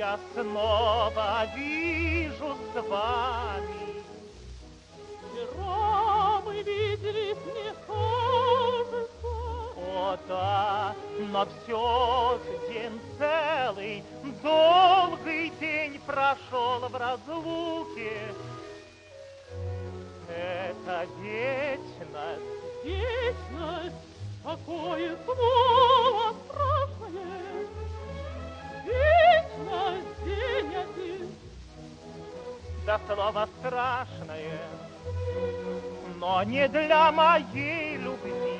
я снова вижу с вами. Вчера мы виделись, мне кажется. О, да, но все ж день целый, долгий день прошел в разлуке. Это вечность. Вечность, какое слово страшное. Вечность, день один. Да, слово страшное, но не для моей любви.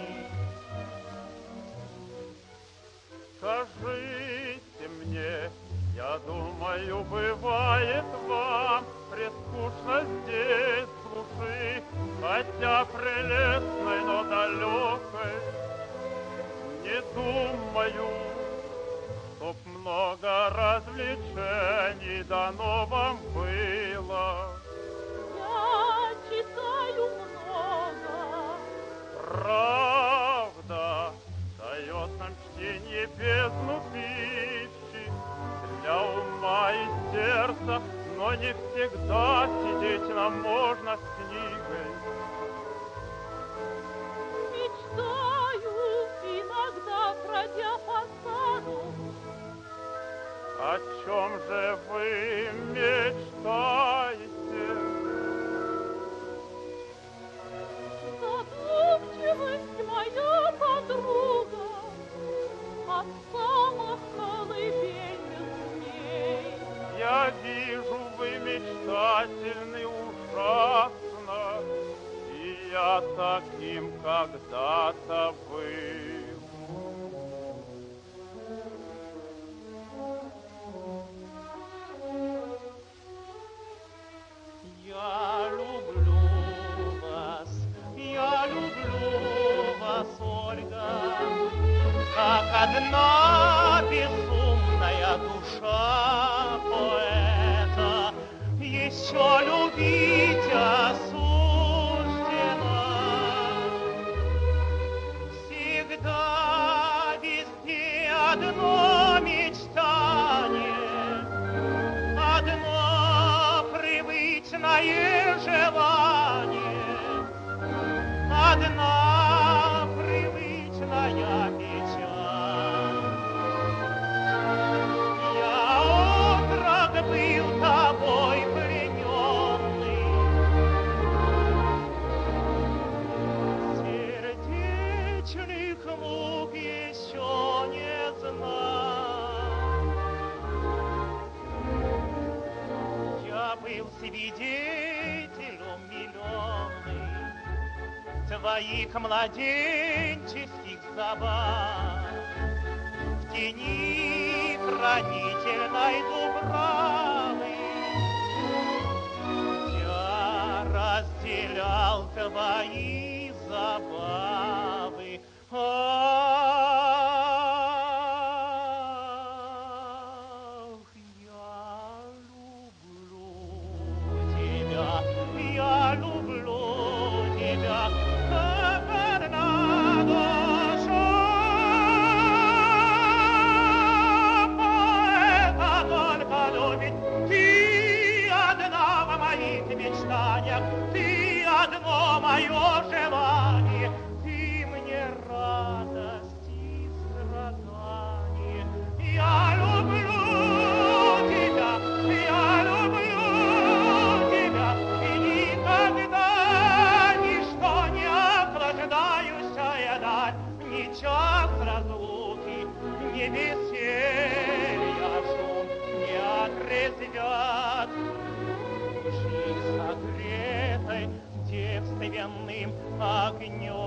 Скажите мне, я думаю, бывает вам прескучно здесь глуши, хотя прелестной, но далекой. Не думаю, чтоб много развлечений дано вам было. Я читаю много. Правда дает нам чтение бездну пищи для ума и сердца, но не всегда сидеть нам можно с книгой. Мечтаю иногда, бродя по саду. О чем же вы мечтаете? Задумчивость моя подруга от самых колыбельных дней. Я вижу, вы мечтательны ужасно, и я таким когда-то был. Я люблю вас, Ольга, как одна безумная душа поэта еще любить осуждена. Всегда везде одно мечтание, одно привычное желание, одна привычная печаль. Я отрок был тобой плененный, сердечных мук еще не знал. Я был свидетелем миллионных твоих младенческих забав в тени хранительной дубравы. Я разделял твои забавы. Я люблю тебя, как одна душа поэта только любит. Ты одна в моих мечтаниях, ты одно мое желание, ты мне радость и страдание. Я люблю тебя, я люблю тебя, и никогда ничто не охлаждающая даль, ни час разлуки, ни веселья шум не отрезвят души согретой девственным огнем.